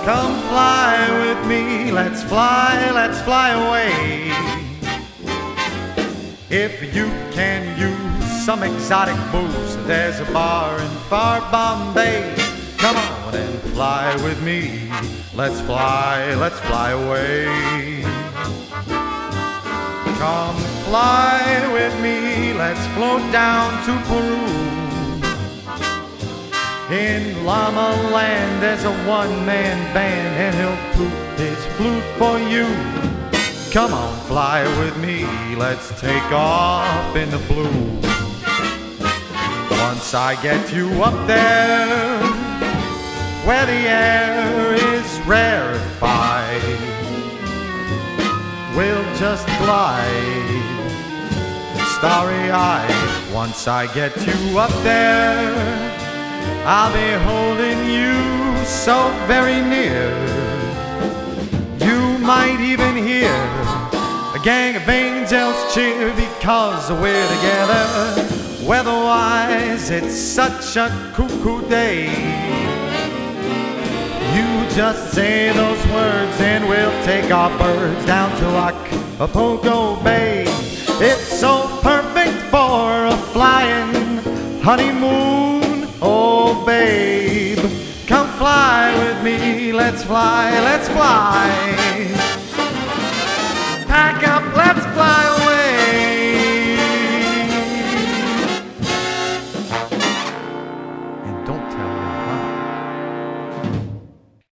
Come fly with me, let's fly away. If you can use some exotic booze, there's a bar in far Bombay. Come on and fly with me, let's fly away. Come fly with me, let's float down to Peru. In Llama Land there's a one-man band, and he'll toot his flute for you. Come on, fly with me, let's take off in the blue. Once I get you up there, where the air is rarefied, we'll just glide, starry-eyed. Once I get you up there, I'll be holding you so very near. You might even hear a gang of angels cheer, because we're together. Weather-wise, it's such a cuckoo day. You just say those words and we'll take our birds down to Acapulco Bay. It's so perfect for a flying honeymoon. Oh, babe, come fly with me, let's fly